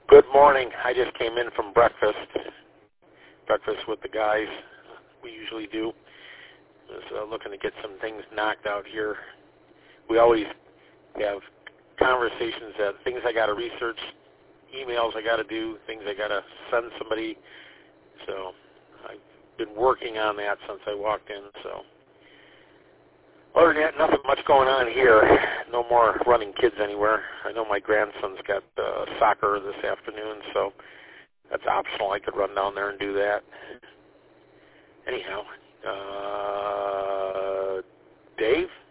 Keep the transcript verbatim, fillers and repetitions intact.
Good morning. I just came in from breakfast. Breakfast with the guys. We usually do. Just uh, looking to get some things knocked out here. We always have conversations that things I got to research, emails I got to do, things I got to send somebody. So I've been working on that since I walked in. So other than that, nothing much going on here. No more running kids anywhere. I know my grandson's got uh, soccer this afternoon, so that's optional. I could run down there and do that. Anyhow, uh, Dave?